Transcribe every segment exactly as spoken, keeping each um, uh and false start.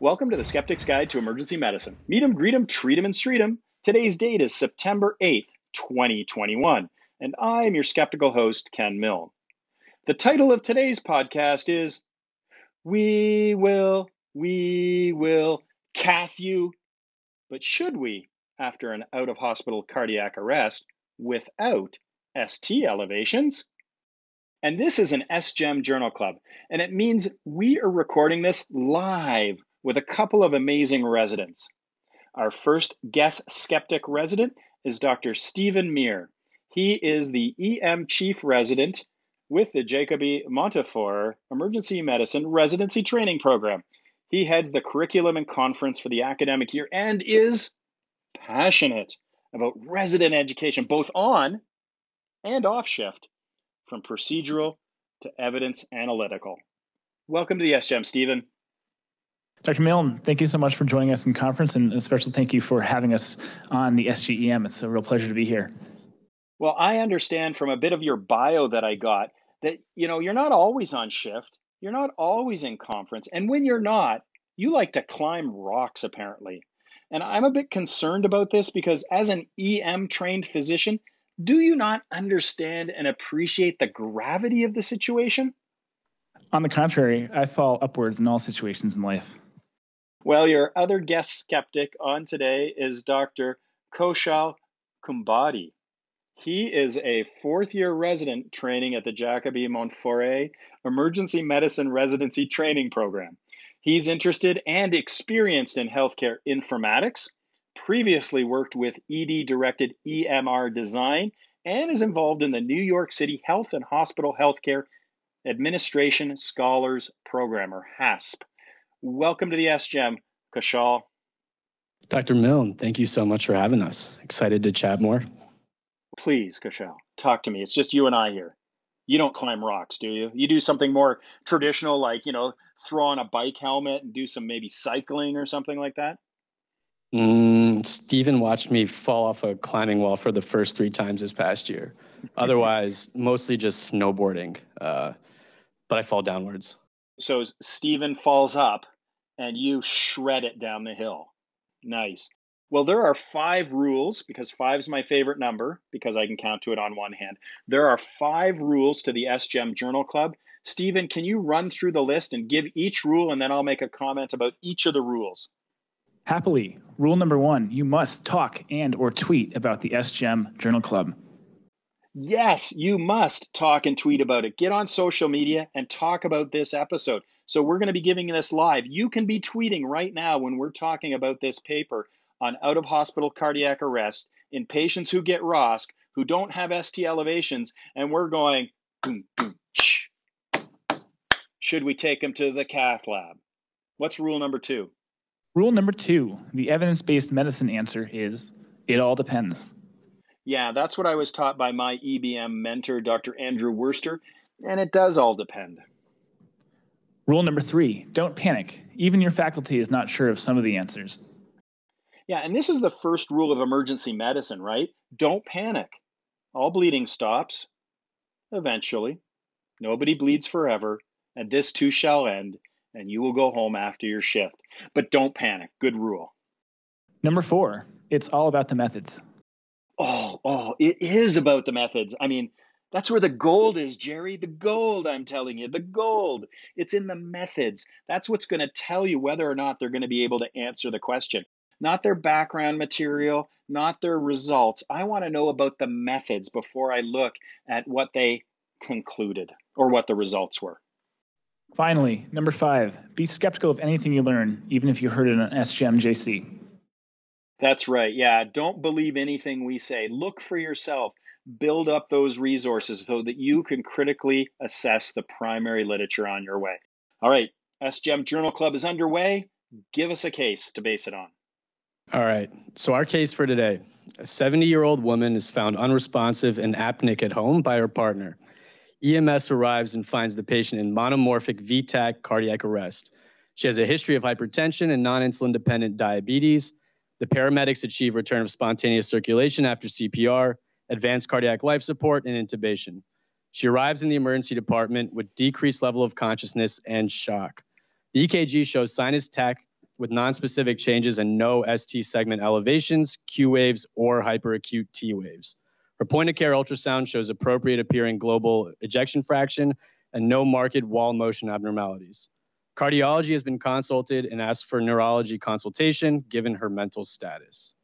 Welcome to the Skeptic's Guide to Emergency Medicine. Meet 'em, greet 'em, treat 'em, and street 'em. Today's date is September eighth, twenty twenty-one, and I'm your skeptical host, Ken Milne. The title of today's podcast is We Will, We Will Cath You, but should we, after an out-of-hospital cardiac arrest without S T elevations? And this is an S G E M Journal Club, and it means we are recording this live with a couple of amazing residents. Our first guest skeptic resident is Doctor Stephen Meir. He is the E M Chief Resident with the Jacob E. Montefiore Emergency Medicine Residency Training Program. He heads the curriculum and conference for the academic year and is passionate about resident education, both on and off shift, from procedural to evidence analytical. Welcome to the S G E M, Stephen. Doctor Milne, thank you so much for joining us in conference, and a special thank you for having us on the S G E M. It's a real pleasure to be here. Well, I understand from a bit of your bio that I got that, you know, you're not always on shift. You're not always in conference. And when you're not, you like to climb rocks, apparently. And I'm a bit concerned about this because as an E M trained physician, do you not understand and appreciate the gravity of the situation? On the contrary, I fall upwards in all situations in life. Well, your other guest skeptic on today is Doctor Kaushal Khambhati. He is a fourth-year resident training at the Jacob E. Montefiore Emergency Medicine Residency Training Program. He's interested and experienced in healthcare informatics, previously worked with E D-directed E M R design, and is involved in the New York City Health and Hospital Healthcare Administration Scholars Program, or HASP. Welcome to the S G E M, Kaushal. Doctor Milne, thank you so much for having us. Excited to chat more. Please, Kaushal, talk to me. It's just you and I here. You don't climb rocks, do you? You do something more traditional, like, you know, throw on a bike helmet and do some maybe cycling or something like that? Mm, Stephen watched me fall off a climbing wall for the first three times this past year. Otherwise, mostly just snowboarding, uh, but I fall downwards. So Stephen falls up and you shred it down the hill. Nice. Well, there are five rules, because five is my favorite number, because I can count to it on one hand. There are five rules to the S G E M Journal Club. Stephen, can you run through the list and give each rule, and then I'll make a comment about each of the rules? Happily. Rule number one, you must talk and or tweet about the S G E M Journal Club. Yes, you must talk and tweet about it. Get on social media and talk about this episode. So we're going to be giving this live. You can be tweeting right now when we're talking about this paper on out-of-hospital cardiac arrest in patients who get R O S C, who don't have S T elevations, and we're going, boom, boom, shh. Should we take them to the cath lab? What's rule number two? Rule number two, the evidence-based medicine answer is, it all depends. Yeah, that's what I was taught by my E B M mentor, Doctor Andrew Worster, and it does all depend. Rule number three, don't panic. Even your faculty is not sure of some of the answers. Yeah, and this is the first rule of emergency medicine, right? Don't panic. All bleeding stops eventually. Nobody bleeds forever, and this too shall end, and you will go home after your shift. But don't panic. Good rule. Number four, it's all about the methods. Oh, oh, it is about the methods. I mean, that's where the gold is, Jerry. The gold, I'm telling you, the gold. It's in the methods. That's what's going to tell you whether or not they're going to be able to answer the question. Not their background material, not their results. I want to know about the methods before I look at what they concluded or what the results were. Finally, number five, be skeptical of anything you learn, even if you heard it on S G E M J C. That's right. Yeah. Don't believe anything we say. Look for yourself. Build up those resources so that you can critically assess the primary literature on your way. All right. S G E M Journal Club is underway. Give us a case to base it on. All right. So our case for today, a seventy-year-old woman is found unresponsive and apneic at home by her partner. E M S arrives and finds the patient in monomorphic V TAC cardiac arrest. She has a history of hypertension and non-insulin dependent diabetes. The paramedics achieve return of spontaneous circulation after C P R, advanced cardiac life support, and intubation. She arrives in the emergency department with decreased level of consciousness and shock. The E K G shows sinus tach with nonspecific changes and no S T segment elevations, Q waves, or hyperacute T waves. Her point-of-care ultrasound shows appropriate appearing global ejection fraction and no marked wall motion abnormalities. Cardiology has been consulted and asked for neurology consultation given her mental status.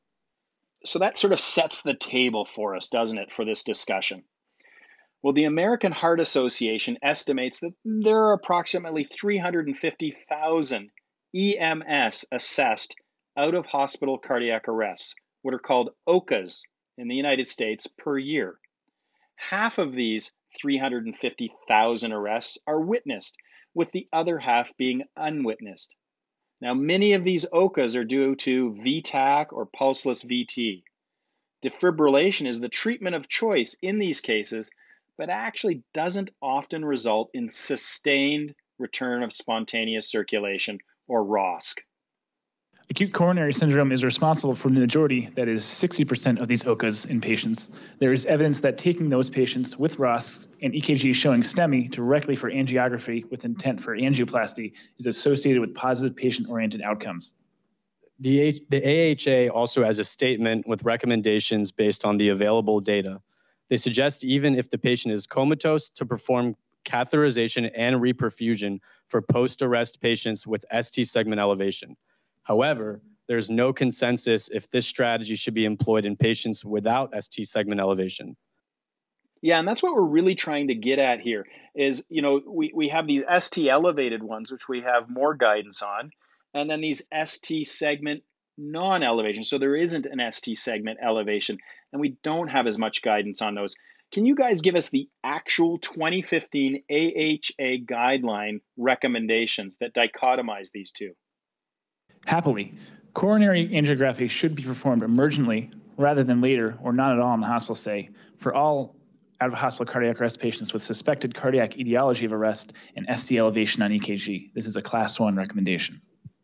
So that sort of sets the table for us, doesn't it, for this discussion? Well, the American Heart Association estimates that there are approximately three hundred fifty thousand E M S assessed out-of-hospital cardiac arrests, what are called O C As in the United States per year. Half of these three hundred fifty thousand arrests are witnessed, with the other half being unwitnessed. Now, many of these O C As are due to V TAC or pulseless V T. Defibrillation is the treatment of choice in these cases, but actually doesn't often result in sustained return of spontaneous circulation, or R O S C. Acute coronary syndrome is responsible for the majority, that is sixty percent of these O C As in patients. There is evidence that taking those patients with R O S C and E K G showing STEMI directly for angiography with intent for angioplasty is associated with positive patient-oriented outcomes. The, the A H A also has a statement with recommendations based on the available data. They suggest even if the patient is comatose to perform catheterization and reperfusion for post-arrest patients with S T segment elevation. However, there's no consensus if this strategy should be employed in patients without S T segment elevation. Yeah, and that's what we're really trying to get at here is, you know, we, we have these S T elevated ones, which we have more guidance on, and then these S T segment non-elevation. So there isn't an S T segment elevation, and we don't have as much guidance on those. Can you guys give us the actual twenty fifteen A H A guideline recommendations that dichotomize these two? Happily, coronary angiography should be performed emergently rather than later or not at all in the hospital stay for all out-of-hospital cardiac arrest patients with suspected cardiac etiology of arrest and S T elevation on E K G. This is a class one recommendation.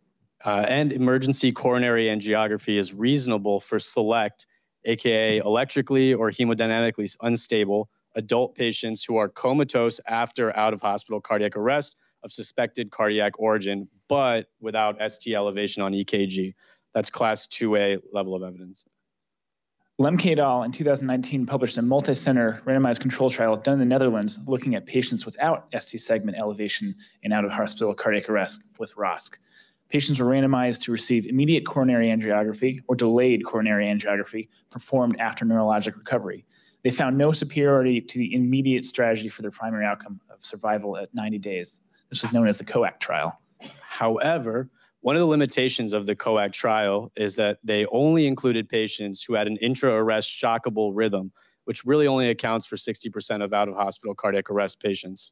Uh, and emergency coronary angiography is reasonable for select, aka electrically or hemodynamically unstable, adult patients who are comatose after out-of-hospital cardiac arrest of suspected cardiac origin, but without S T elevation on E K G. That's class two A level of evidence. Lemke et al. In two thousand nineteen published a multi-center randomized control trial done in the Netherlands looking at patients without S T segment elevation and out-of-hospital cardiac arrest with R O S C. Patients were randomized to receive immediate coronary angiography or delayed coronary angiography performed after neurologic recovery. They found no superiority to the immediate strategy for their primary outcome of survival at ninety days. This is known as the COACT trial. However, one of the limitations of the COACT trial is that they only included patients who had an intra-arrest shockable rhythm, which really only accounts for sixty percent of out-of-hospital cardiac arrest patients.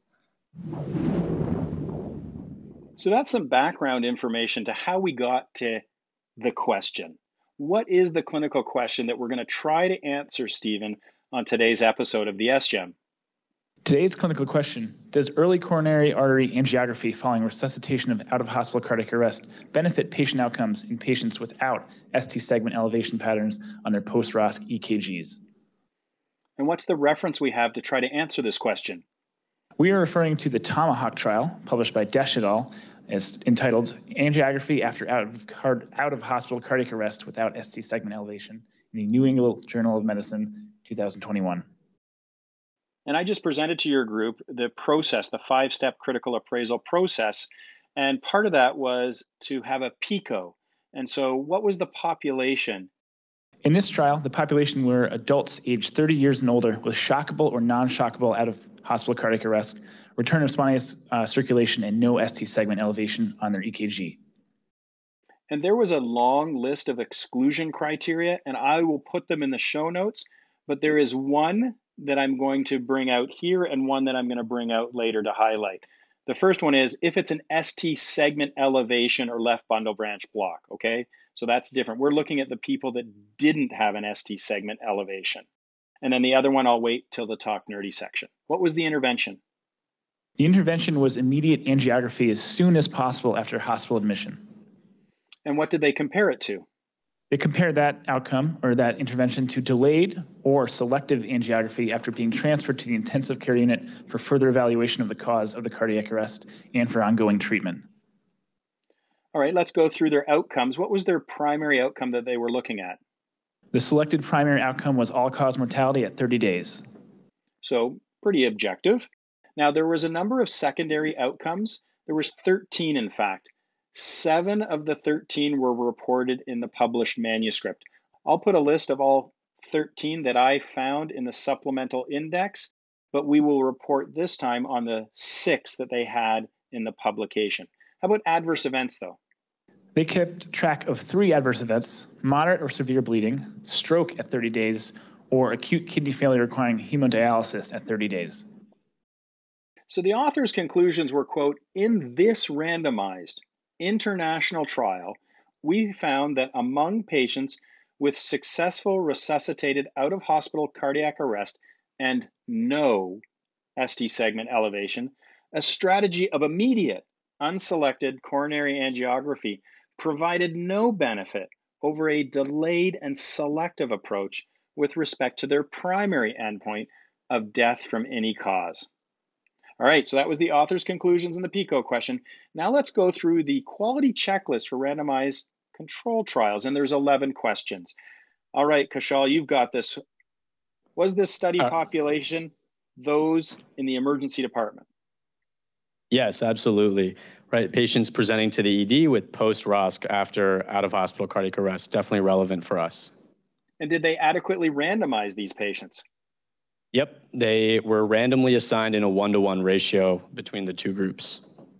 So that's some background information to how we got to the question. What is the clinical question that we're going to try to answer, Stephen, on today's episode of the S G E M? Today's clinical question: does early coronary artery angiography following resuscitation of out-of-hospital cardiac arrest benefit patient outcomes in patients without S T segment elevation patterns on their post-R O S C E K Gs? And what's the reference we have to try to answer this question? We are referring to the Tomahawk trial, published by Desch et al., as entitled Angiography After Out-of-Hospital Cardiac Arrest Without S T Segment Elevation in the New England Journal of Medicine, two thousand twenty-one. And I just presented to your group the process, the five-step critical appraisal process. And part of that was to have a PICO. And so what was the population? In this trial, the population were adults aged thirty years and older with shockable or non-shockable out-of-hospital cardiac arrest, return of spontaneous uh, circulation, and no S T segment elevation on their E K G. And there was a long list of exclusion criteria, and I will put them in the show notes, but there is one that I'm going to bring out here and one that I'm going to bring out later to highlight. The first one is if it's an S T segment elevation or left bundle branch block, okay? So that's different. We're looking at the people that didn't have an S T segment elevation. And then the other one, I'll wait till the talk nerdy section. What was the intervention? The intervention was immediate angiography as soon as possible after hospital admission. And what did they compare it to? They compared that outcome or that intervention to delayed or selective angiography after being transferred to the intensive care unit for further evaluation of the cause of the cardiac arrest and for ongoing treatment. All right, let's go through their outcomes. What was their primary outcome that they were looking at? The selected primary outcome was all-cause mortality at thirty days. So pretty objective. Now, there was a number of secondary outcomes. There was thirteen, in fact. Seven of the thirteen were reported in the published manuscript. I'll put a list of all thirteen that I found in the supplemental index, but we will report this time on the six that they had in the publication. How about adverse events, though? They kept track of three adverse events: moderate or severe bleeding, stroke at thirty days, or acute kidney failure requiring hemodialysis at thirty days. So the author's conclusions were, quote, "In this randomized international trial, we found that among patients with successful resuscitated out-of-hospital cardiac arrest and no S T segment elevation, a strategy of immediate unselected coronary angiography provided no benefit over a delayed and selective approach with respect to their primary endpoint of death from any cause." All right, so that was the author's conclusions in the PICO question. Now let's go through the quality checklist for randomized control trials, and there's eleven questions. All right, Kushal, you've got this. Was this study Uh, population those in the emergency department? Yes, absolutely. Right, patients presenting to the E D with post-R O S C after out-of-hospital cardiac arrest, definitely relevant for us. And did they adequately randomize these patients? Yep, they were randomly assigned in a one-to-one ratio between the two groups.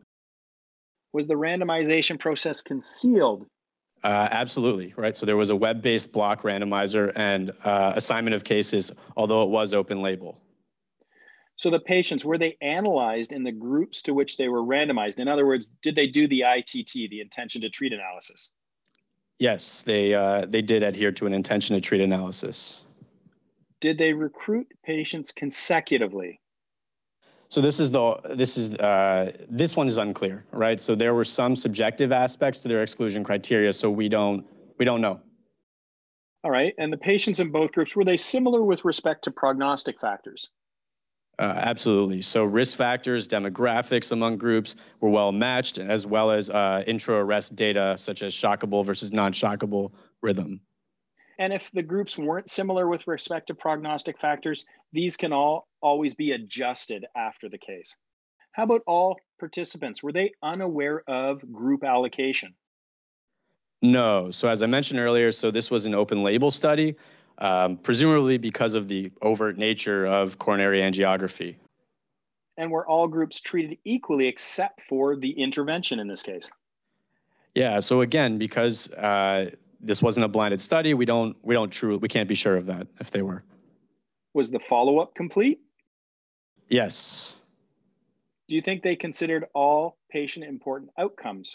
Was the randomization process concealed? Uh, absolutely, right? So there was a web-based block randomizer and uh, assignment of cases, although it was open label. So the patients, were they analyzed in the groups to which they were randomized? In other words, did they do the I T T, the intention to treat analysis? Yes, they, uh, they did adhere to an intention to treat analysis. Did they recruit patients consecutively? So this is the this is uh, this one is unclear, right? So there were some subjective aspects to their exclusion criteria, so we don't we don't know. All right, and the patients in both groups, were they similar with respect to prognostic factors? Uh, absolutely. So risk factors, demographics among groups were well matched, as well as uh, intra-arrest data such as shockable versus non-shockable rhythm. And if the groups weren't similar with respect to prognostic factors, these can all always be adjusted after the case. How about all participants? Were they unaware of group allocation? No. So as I mentioned earlier, so this was an open label study, um, presumably because of the overt nature of coronary angiography. And were all groups treated equally except for the intervention in this case? Yeah. So again, because uh, this wasn't a blinded study, we don't we don't truly we can't be sure of that if they were. Was the follow-up complete? Yes. Do you think they considered all patient-important outcomes?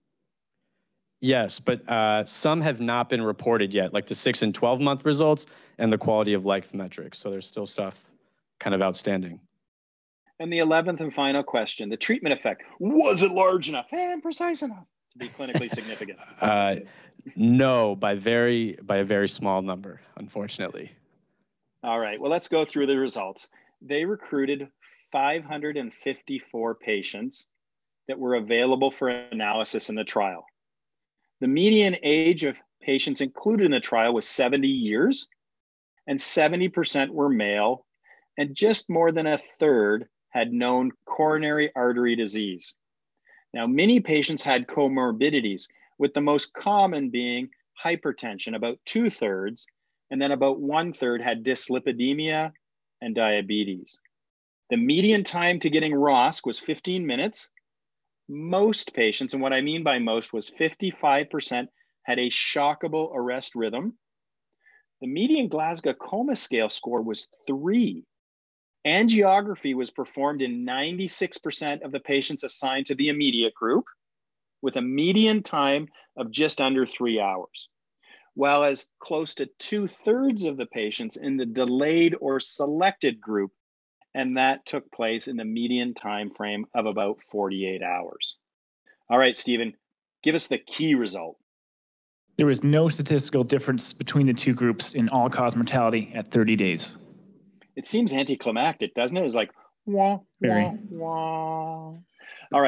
Yes, but uh, some have not been reported yet, like the six and twelve month results and the quality of life metrics. So there's still stuff kind of outstanding. And the eleventh and final question, the treatment effect, was it large enough and precise enough to be clinically significant? Uh, no, by very by a very small number, unfortunately. All right, well, let's go through the results. They recruited five hundred fifty-four patients that were available for analysis in the trial. The median age of patients included in the trial was seventy years, and seventy percent were male, and just more than a third had known coronary artery disease. Now, many patients had comorbidities, with the most common being hypertension, about two thirds, and then about one third had dyslipidemia and diabetes. The median time to getting R O S C was fifteen minutes. Most patients, and what I mean by most was fifty-five percent had a shockable arrest rhythm. The median Glasgow Coma Scale score was three. Angiography was performed in ninety-six percent of the patients assigned to the immediate group, with a median time of just under three hours, while as close to two thirds of the patients in the delayed or selected group, and that took place in the median time frame of about forty-eight hours. All right, Stephen, give us the key result. There was no statistical difference between the two groups in all-cause mortality at thirty days. It seems anticlimactic, doesn't it? It's like, wah, Very. wah, wah. All right,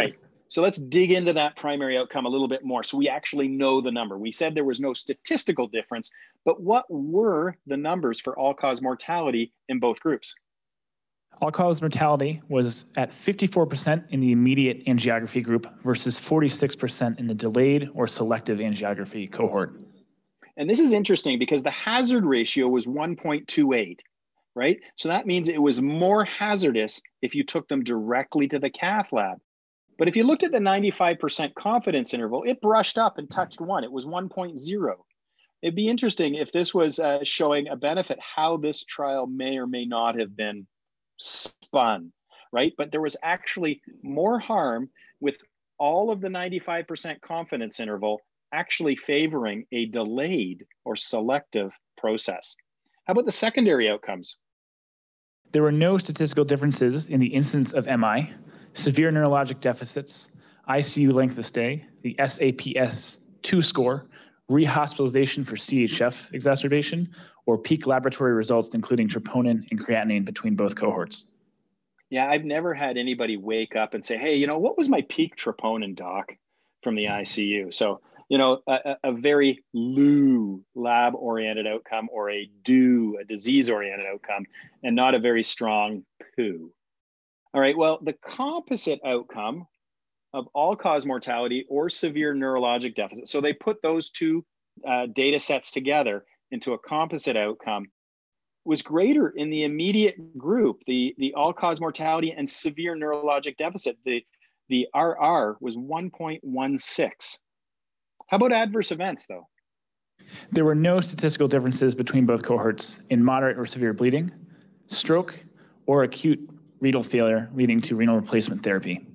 So let's dig into that primary outcome a little bit more so we actually know the number. We said there was no statistical difference, but what were the numbers for all-cause mortality in both groups? All-cause mortality was at fifty-four percent in the immediate angiography group versus forty-six percent in the delayed or selective angiography cohort. And this is interesting because the hazard ratio was one point two eight, right? So that means it was more hazardous if you took them directly to the cath lab. But if you looked at the ninety-five percent confidence interval, it brushed up and touched one. It was one point zero. It'd be interesting if this was uh, showing a benefit, how this trial may or may not have been spun, right? But there was actually more harm with all of the ninety-five percent confidence interval actually favoring a delayed or selective process. How about the secondary outcomes? There were no statistical differences in the incidence of M I, severe neurologic deficits, I C U length of stay, the S A P S two score, rehospitalization for C H F exacerbation, or peak laboratory results, including troponin and creatinine between both cohorts. Yeah, I've never had anybody wake up and say, hey, you know, what was my peak troponin, doc, from the I C U? So, you know, a, a very L U lab-oriented outcome or a D U, a disease-oriented outcome, and not a very strong P O. All right, well, the composite outcome of all-cause mortality or severe neurologic deficit, so they put those two uh, data sets together into a composite outcome, was greater in the immediate group, the, the all-cause mortality and severe neurologic deficit. The, the R R was one point one six. How about adverse events, though? There were no statistical differences between both cohorts in moderate or severe bleeding, stroke, or acute renal failure leading to renal replacement therapy.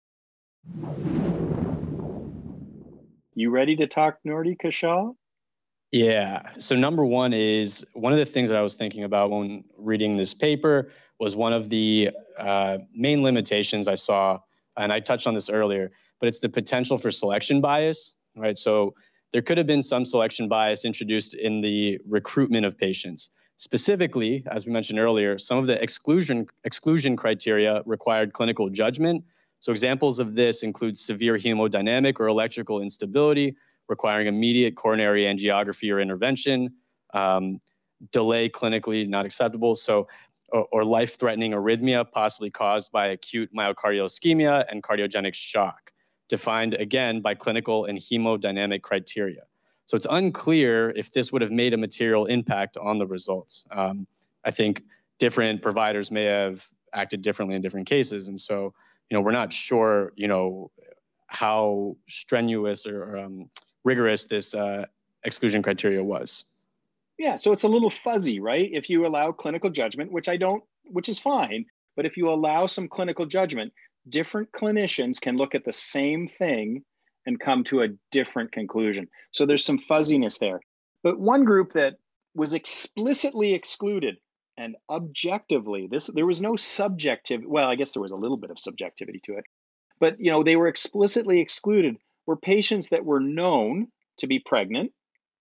You ready to talk Nordi Kashal? Yeah. So number one is, one of the things that I was thinking about when reading this paper was one of the uh, main limitations I saw, and I touched on this earlier, but it's the potential for selection bias, right? So there could have been some selection bias introduced in the recruitment of patients. Specifically, as we mentioned earlier, some of the exclusion, exclusion criteria required clinical judgment. So examples of this include severe hemodynamic or electrical instability, requiring immediate coronary angiography or intervention, um, delay clinically not acceptable, so or, or life-threatening arrhythmia possibly caused by acute myocardial ischemia and cardiogenic shock, defined again by clinical and hemodynamic criteria. So it's unclear if this would have made a material impact on the results. Um, I think different providers may have acted differently in different cases, and so you know we're not sure you know how strenuous or um, rigorous this uh, exclusion criteria was. Yeah, so it's a little fuzzy, right? If you allow clinical judgment, which I don't, which is fine, but if you allow some clinical judgment, different clinicians can look at the same thing and come to a different conclusion. So there's some fuzziness there. But one group that was explicitly excluded and objectively, this there was no subjective, well, I guess there was a little bit of subjectivity to it, but you know, they were explicitly excluded were patients that were known to be pregnant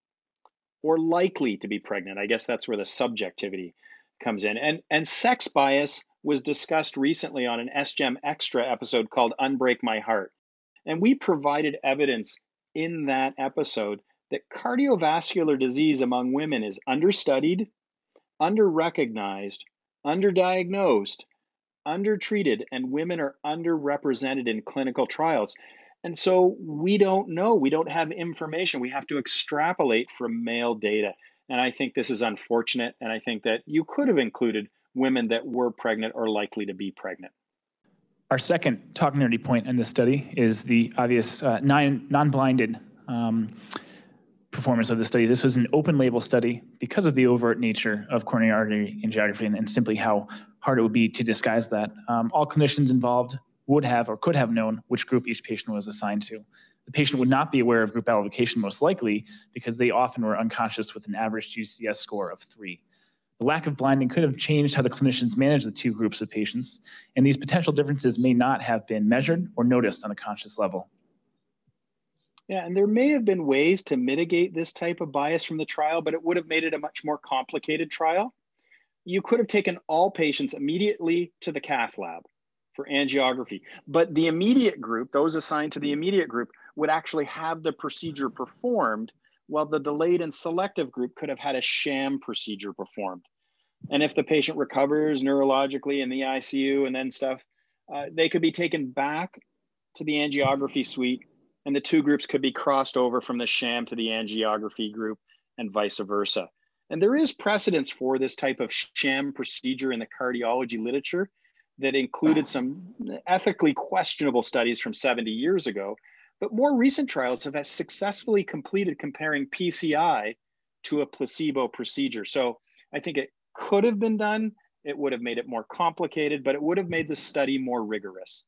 or likely to be pregnant. I guess that's where the subjectivity comes in. And, and sex bias was discussed recently on an S G E M Extra episode called Unbreak My Heart. And we provided evidence in that episode that cardiovascular disease among women is understudied, under-recognized, underdiagnosed, undertreated, and women are underrepresented in clinical trials. And so we don't know, we don't have information. We have to extrapolate from male data. And I think this is unfortunate. And I think that you could have included women that were pregnant or likely to be pregnant. Our second talk nerdy point in this study is the obvious uh, non-blinded um, performance of the study. This was an open label study because of the overt nature of coronary artery angiography and, and simply how hard it would be to disguise that. Um, all clinicians involved would have or could have known which group each patient was assigned to. The patient would not be aware of group allocation most likely because they often were unconscious with an average G C S score of three. The lack of blinding could have changed how the clinicians manage the two groups of patients, and these potential differences may not have been measured or noticed on a conscious level. Yeah, and there may have been ways to mitigate this type of bias from the trial, but it would have made it a much more complicated trial. You could have taken all patients immediately to the cath lab for angiography. But the immediate group, those assigned to the immediate group, would actually have the procedure performed, while the delayed and selective group could have had a sham procedure performed. And if the patient recovers neurologically in the I C U and then stuff, uh, they could be taken back to the angiography suite, and the two groups could be crossed over from the sham to the angiography group and vice versa. And there is precedence for this type of sham procedure in the cardiology literature that included some ethically questionable studies from seventy years ago. But more recent trials have successfully completed comparing P C I to a placebo procedure. So I think it could have been done. It would have made it more complicated, but it would have made the study more rigorous.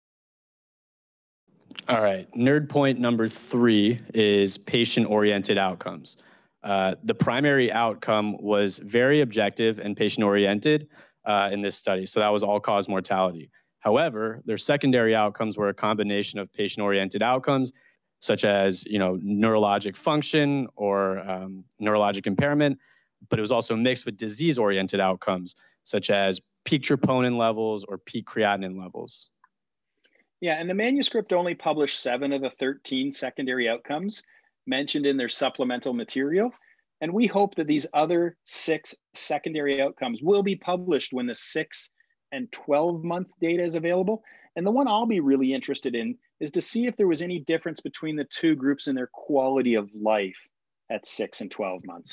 All right, nerd point number three is patient-oriented outcomes. Uh, the primary outcome was very objective and patient-oriented uh, in this study, so that was all-cause mortality. However, their secondary outcomes were a combination of patient-oriented outcomes, such as you know, neurologic function or um, neurologic impairment, but it was also mixed with disease-oriented outcomes, such as peak troponin levels or peak creatinine levels. Yeah, and the manuscript only published seven of the thirteen secondary outcomes mentioned in their supplemental material. And we hope that these other six secondary outcomes will be published when the six and twelve month data is available. And the one I'll be really interested in is to see if there was any difference between the two groups in their quality of life at six and twelve months.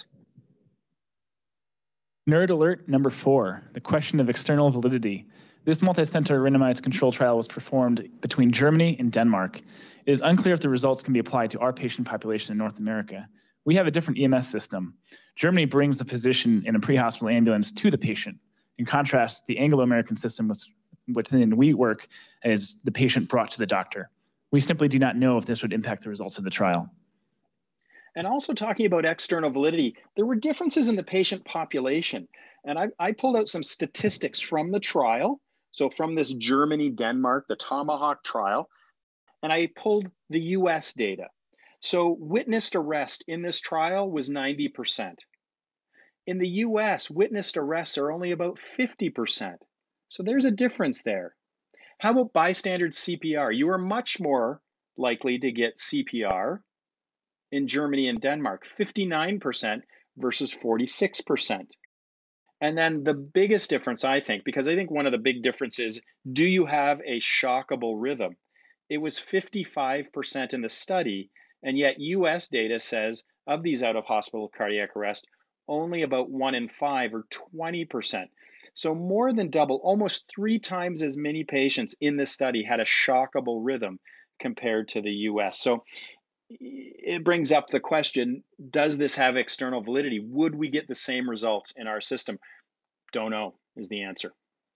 Nerd alert number four, the question of external validity. This multi-center randomized control trial was performed between Germany and Denmark. It is unclear if the results can be applied to our patient population in North America. We have a different E M S system. Germany brings the physician in a pre-hospital ambulance to the patient. In contrast, the Anglo-American system with, within we work is the patient brought to the doctor. We simply do not know if this would impact the results of the trial. And also talking about external validity, there were differences in the patient population. And I, I pulled out some statistics from the trial. So from this Germany-Denmark, the Tomahawk trial, and I pulled the U S data. So witnessed arrest in this trial was ninety percent. In the U S, witnessed arrests are only about fifty percent. So there's a difference there. How about bystander C P R? You are much more likely to get C P R in Germany and Denmark, fifty-nine percent versus forty-six percent. And then the biggest difference, I think, because I think one of the big differences, do you have a shockable rhythm? It was fifty-five percent in the study, and yet U S data says of these out-of-hospital cardiac arrest, only about one in five or twenty percent. So more than double, almost three times as many patients in this study had a shockable rhythm compared to the U S. So it brings up the question, does this have external validity? Would we get the same results in our system? Don't know is the answer.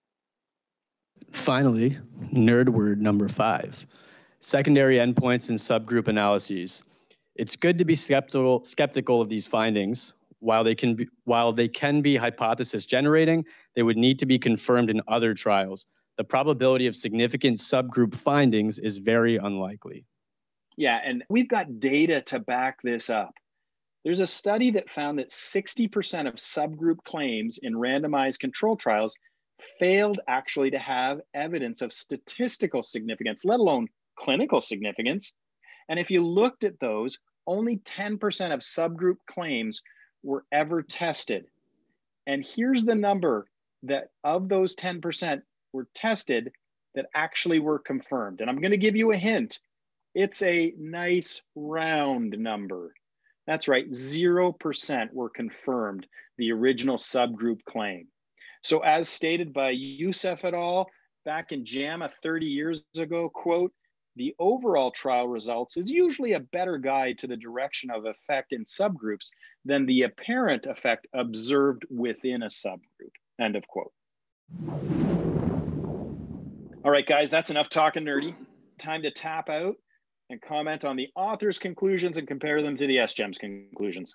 Finally, nerd word number five, secondary endpoints and subgroup analyses. It's good to be skeptical, skeptical of these findings. While they can be, while they can be hypothesis generating, they would need to be confirmed in other trials. The probability of significant subgroup findings is very unlikely. Yeah, and we've got data to back this up. There's a study that found that sixty percent of subgroup claims in randomized control trials failed actually to have evidence of statistical significance, let alone clinical significance. And if you looked at those, only ten percent of subgroup claims were ever tested. And here's the number that of those ten percent were tested that actually were confirmed. And I'm going to give you a hint. It's a nice round number. That's right, zero percent were confirmed, the original subgroup claim. So as stated by Youssef et al. Back in JAMA thirty years ago, quote, the overall trial results is usually a better guide to the direction of effect in subgroups than the apparent effect observed within a subgroup, end of quote. All right, guys, that's enough talking nerdy. Time to tap out and comment on the author's conclusions and compare them to the S G E M's conclusions.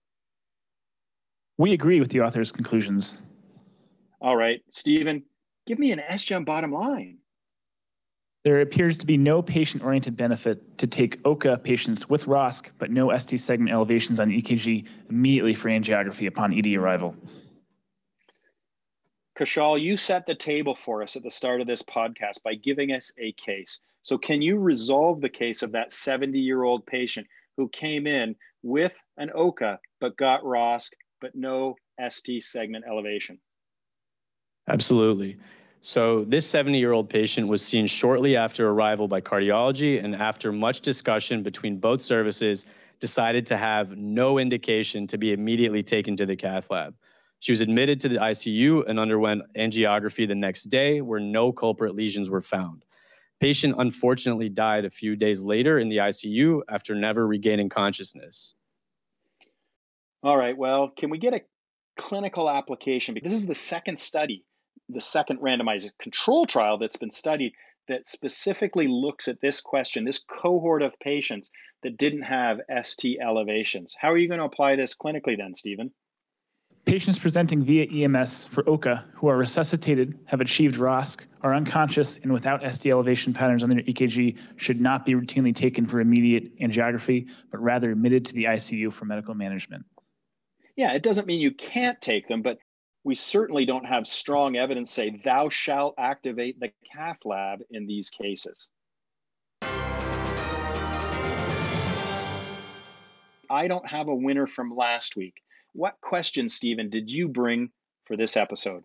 We agree with the author's conclusions. All right, Stephen, give me an S G E M bottom line. There appears to be no patient-oriented benefit to take O C A patients with R O S C, but no S T segment elevations on E K G immediately for angiography upon E D arrival. Kashal, you set the table for us at the start of this podcast by giving us a case. So can you resolve the case of that seventy-year-old patient who came in with an O C A but got R O S C but no S T segment elevation? Absolutely. So this seventy-year-old patient was seen shortly after arrival by cardiology, and after much discussion between both services, decided to have no indication to be immediately taken to the cath lab. She was admitted to the I C U and underwent angiography the next day, where no culprit lesions were found. Patient unfortunately died a few days later in the I C U after never regaining consciousness. All right, well, can we get a clinical application? Because this is the second study, the second randomized control trial that's been studied that specifically looks at this question, this cohort of patients that didn't have S T elevations. How are you going to apply this clinically then, Stephen? Patients presenting via E M S for O C A who are resuscitated, have achieved R O S C, are unconscious, and without S T elevation patterns on their E K G should not be routinely taken for immediate angiography, but rather admitted to the I C U for medical management. Yeah, it doesn't mean you can't take them, but we certainly don't have strong evidence say thou shalt activate the cath lab in these cases. I don't have a winner from last week. What question, Stephen, did you bring for this episode?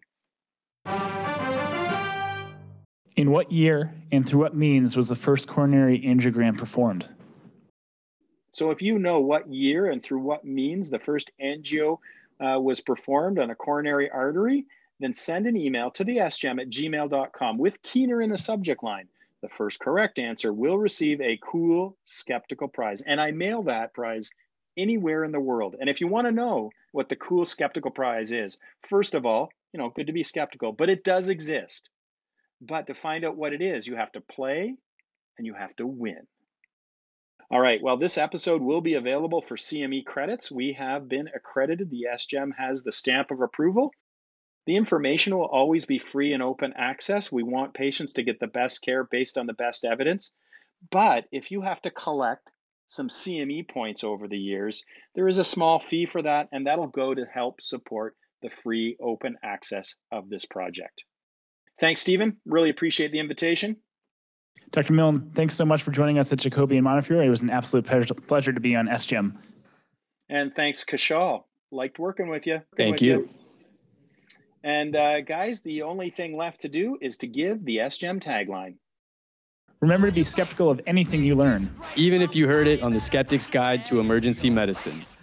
In what year and through what means was the first coronary angiogram performed? So if you know what year and through what means the first angio uh, was performed on a coronary artery, then send an email to the S G E M at gmail dot com with Keener in the subject line. The first correct answer will receive a cool skeptical prize. And I mail that prize anywhere in the world. And if you want to know what the cool skeptical prize is, first of all, you know, good to be skeptical, but it does exist. But to find out what it is, you have to play and you have to win. All right, well, this episode will be available for C M E credits. We have been accredited. The S G E M has the stamp of approval. The information will always be free and open access. We want patients to get the best care based on the best evidence. But if you have to collect some C M E points over the years, there is a small fee for that, and that'll go to help support the free open access of this project. Thanks, Stephen. Really appreciate the invitation. Doctor Milne, thanks so much for joining us at Jacobi and Montefiore. It was an absolute pleasure, pleasure to be on S G E M. And thanks, Kashal. Liked working with you. Thank with you. you. And uh, guys, the only thing left to do is to give the S G E M tagline. Remember to be skeptical of anything you learn, Even if you heard it on the Skeptic's Guide to Emergency Medicine.